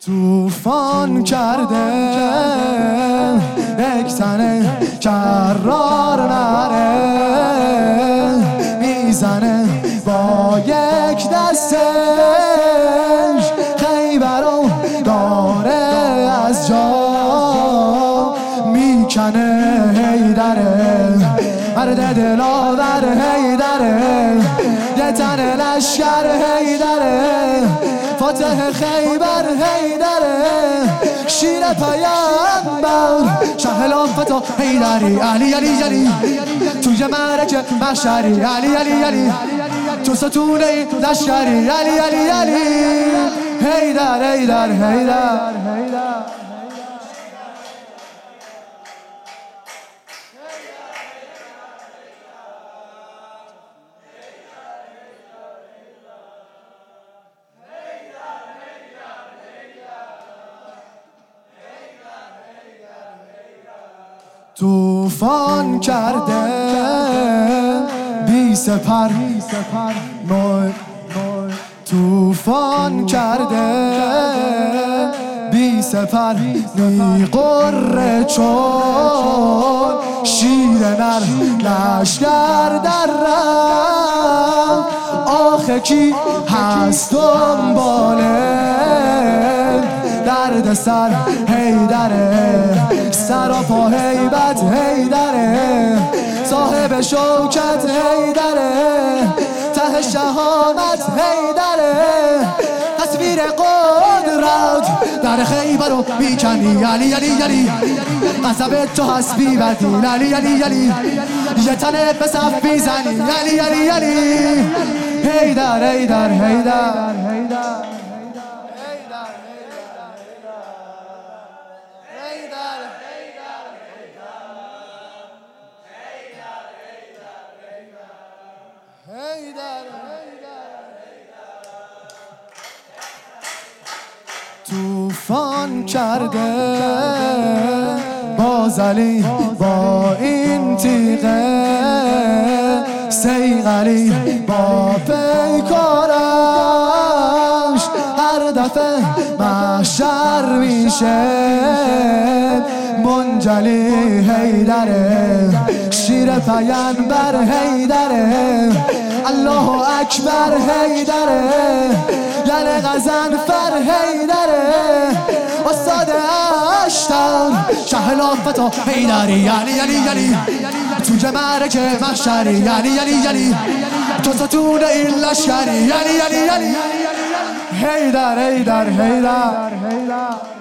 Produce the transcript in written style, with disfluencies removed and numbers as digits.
توفان کرده یک تنه کرار نره میزنه با یک دستش خیبرو داره از جا میکنه هیدره مرد دلاور هیدره یه تنه لشکر هیدره فاتح خیبر هیدره شیر پیامبر شهلان فتا هیدری علی علی علی توی معرکه محشری علی علی علی تو ستونه لشکری علی علی علی هیدر هیدر هیدر توفان کرده بی سپر توفان کرده بی سپر میقره چون شیر نر لشکر در رفت آخه کی هست دنباله درد سر هیدره سراپا هیبت هیدره صاحب شوکت هیدره ته شهامت هیدره تصویر قدرت در خیبر رو میکنی علی علی علی قصب تو حسبی بدین علی علی علی یه تنه به صف میزنی علی علی علی هیدر هیدر هیدر توفان کرده بازلی با این تیغه سیغلی با پیکارش هر دفعه محشر میشه منجلی هیدره شیر پیامبر هیدره الله اکبر هیدره یعنی غضنفر هیدره استاد اشتر شهلان فتا هیدری یعنی یعنی یعنی توی معرکه محشری یعنی یعنی یعنی تو ستون این لشکری یعنی یعنی یعنی هیدر هیدر هیدر